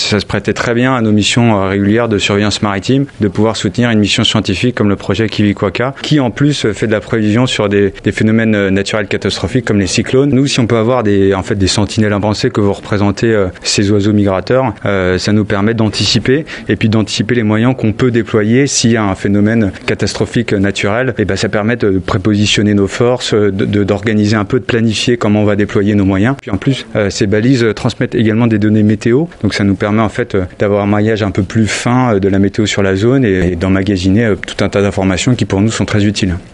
ça se prêtait très bien à nos missions régulières de surveillance maritime, de pouvoir soutenir une mission scientifique comme le projet Kiwikwaka, qui en plus fait de la prévision sur des phénomènes naturels catastrophiques comme les cyclones. Nous, si on peut avoir des sentinelles avancées que vous représentez, ces oiseaux migrateurs, ça nous permet d'anticiper et puis d'anticiper les moyens qu'on peut déployer s'il y a un phénomène catastrophique naturel. Et ça permet de prépositionner nos forces, d'organiser un peu, de planifier comment on va déployer nos moyens. Puis en plus, ces balises transmettent également des données météo, donc ça nous permet en fait d'avoir un maillage un peu plus fin de la météo sur la zone et d'emmagasiner tout un tas d'informations qui pour nous sont très utiles.